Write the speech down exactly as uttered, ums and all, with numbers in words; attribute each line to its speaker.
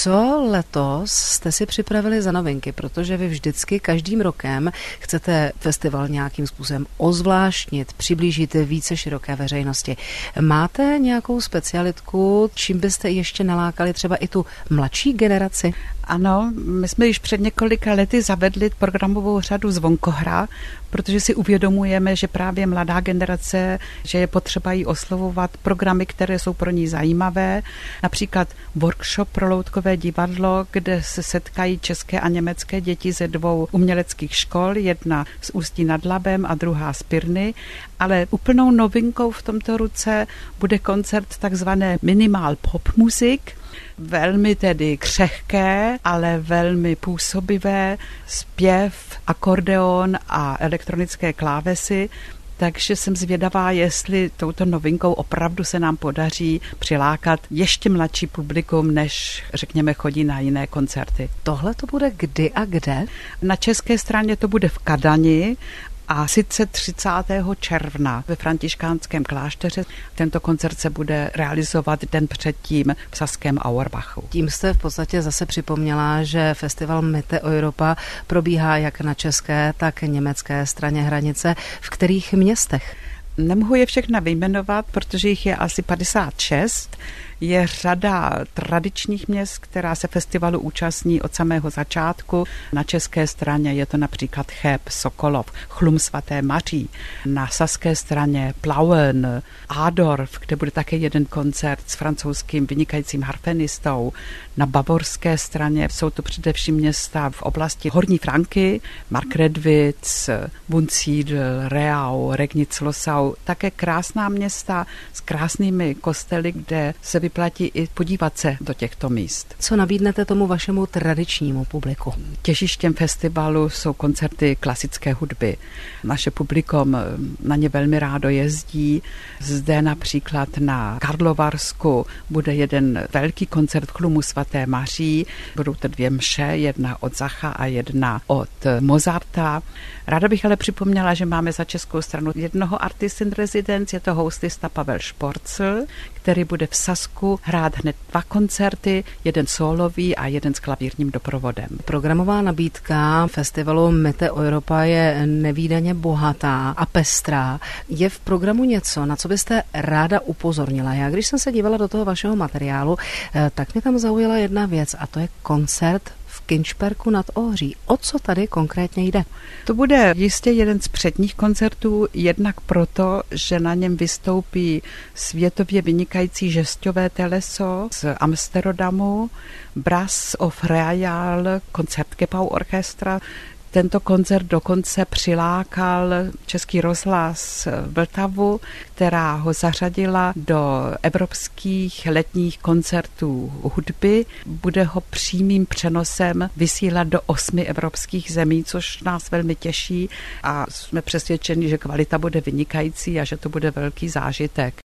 Speaker 1: Co letos jste si připravili za novinky? Protože vy vždycky každým rokem chcete festival nějakým způsobem ozvláštnit, přiblížit více široké veřejnosti. Máte nějakou specialitku, čím byste ještě nalákali třeba i tu mladší generaci?
Speaker 2: Ano, my jsme již před několika lety zavedli programovou řadu Zvonkohra, protože si uvědomujeme, že právě mladá generace, že je potřeba jí oslovovat programy, které jsou pro ní zajímavé, například workshop pro loutkové divadlo, kde se setkají české a německé děti ze dvou uměleckých škol, jedna z Ústí nad Labem a druhá z Pirny, ale úplnou novinkou v tomto roce bude koncert takzvané minimal pop music, velmi tedy křehké, ale velmi působivé, zpěv, akordeon a elektronické klávesy, takže jsem zvědavá, jestli touto novinkou opravdu se nám podaří přilákat ještě mladší publikum, než řekněme chodí na jiné koncerty.
Speaker 1: Tohle to bude kdy a kde?
Speaker 2: Na české straně to bude v Kadani, a sice třicátého června ve františkánském klášteře. Tento koncert se bude realizovat den předtím v saském Auerbachu.
Speaker 1: Tím jste v podstatě zase připomněla, že festival Mitte Europa probíhá jak na české, tak německé straně hranice. V kterých městech?
Speaker 2: Nemohu je všechna vyjmenovat, protože jich je asi padesát šest. Je řada tradičních měst, která se festivalu účastní od samého začátku. Na české straně je to například Cheb, Sokolov, Chlum svaté Maří. Na saské straně Plauen, Adorf, kde bude také jeden koncert s francouzským vynikajícím harfenistou. Na bavorské straně jsou to především města v oblasti Horní Franky, Markredwitz, Wunsiedel, Reau, Regnic-Losau. Také krásná města s krásnými kostely, kde se vyplatí i podívat se do těchto míst.
Speaker 1: Co nabídnete tomu vašemu tradičnímu publiku?
Speaker 2: Těžištěm festivalu jsou koncerty klasické hudby. Naše publikum na ně velmi rádo jezdí. Zde například na Karlovarsku bude jeden velký koncert Chlumu svaté Maří. Budou to dvě mše, jedna od Zacha a jedna od Mozarta. Ráda bych ale připomněla, že máme za českou stranu jednoho artist in residence, je to hostista Pavel Šporcl, který bude v Sasku hrát hned dva koncerty, jeden sólový a jeden s klavírním doprovodem.
Speaker 1: Programová nabídka festivalu Mitte Europa je nevídaně bohatá a pestrá. Je v programu něco, na co byste ráda upozornila? Já, když jsem se dívala do toho vašeho materiálu, tak mě tam zaujala jedna věc a to je koncert v Kinčperku nad Ohří. O co tady konkrétně jde?
Speaker 2: To bude jistě jeden z předních koncertů, jednak proto, že na něm vystoupí světově vynikající žesťové teleso z Amsterdamu, Brass of Royal Concertgebouw Orchestra. Tento koncert dokonce přilákal Český rozhlas Vltavu, která ho zařadila do evropských letních koncertů hudby. Bude ho přímým přenosem vysílat do osmi evropských zemí, což nás velmi těší a jsme přesvědčeni, že kvalita bude vynikající a že to bude velký zážitek.